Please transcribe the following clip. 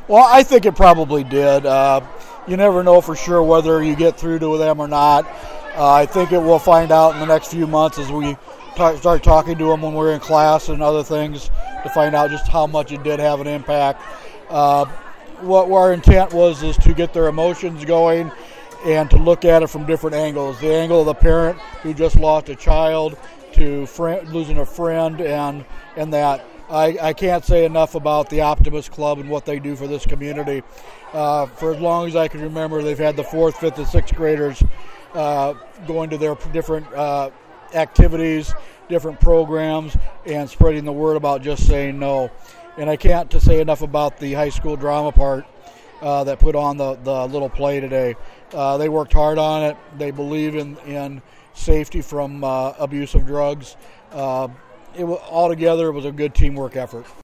Well, I think it probably did. You never know for sure whether you get through to them or not. I think it we'll find out in the next few months as we start talking to them when we're in class and other things to find out just how much it did have an impact. What our intent was is to get their emotions going and to look at it from different angles. The angle of the parent who just lost a child, to losing a friend, and that. I can't say enough about the Optimist Club and what they do for this community. For as long as I can remember, they've had the 4th, 5th, and 6th graders going to their different activities, different programs, and spreading the word about just saying no. And I can't say enough about the high school drama part that put on the little play today. They worked hard on it. They believe in safety from abuse of drugs. Altogether, it was a good teamwork effort.